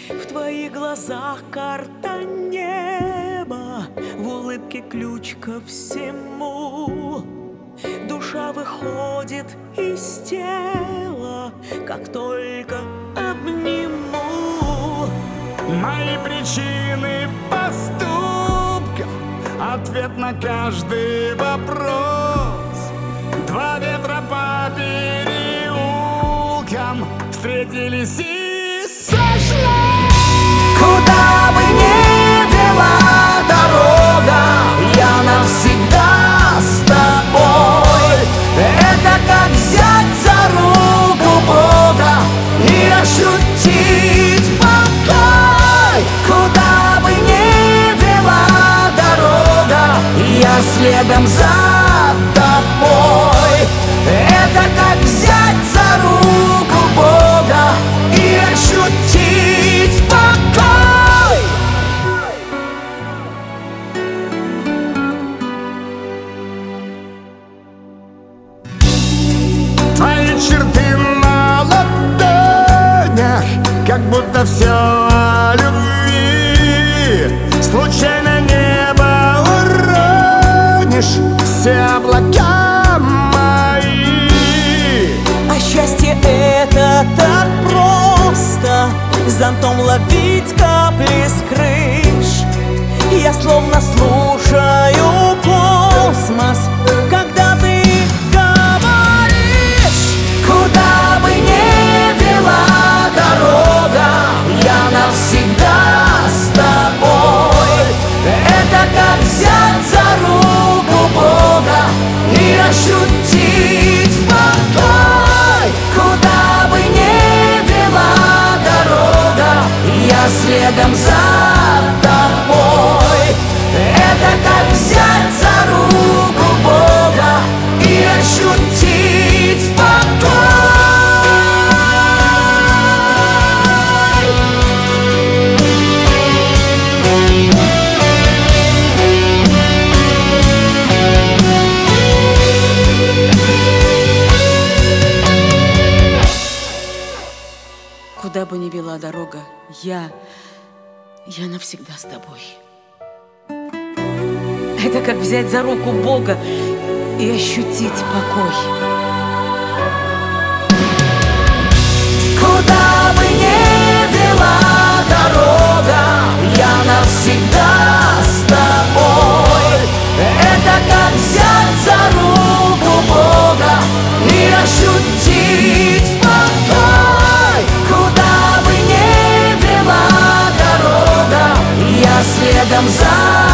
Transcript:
В твоих глазах карта неба, в улыбке ключ ко всему. Душа выходит из тела, как только обниму. Мои причины поступков, ответ на каждый вопрос. Два ветра по переулкам встретились и сошлись. Куда бы ни вела дорога, я навсегда с тобой. Это как взять за руку Бога и ощутить покой. Куда бы ни вела дорога, я следом за тобой. Это как взять за руку Бога и ощутить покой. Твои черты на ладонях, как будто все о любви. Случайно небо уронишь, все облака мои. А счастье это так просто, зонтом ловить капли с крыш. Я словно слушаю космос, когда ты говоришь. Куда бы ни вела дорога, я навсегда с тобой. Это как взять за руку Бога и ощутить покой. Куда бы ни вела дорога, я следом за тобой. Это как взять за руку Бога и ощутить покой. Куда бы ни вела дорога, я навсегда с тобой. Это как взять за руку Бога и ощутить покой. Куда бы ни вела дорога, я навсегда с тобой. Это как взять за руку Бога и ощутить покой. Куда бы ни вела дорога, я следом за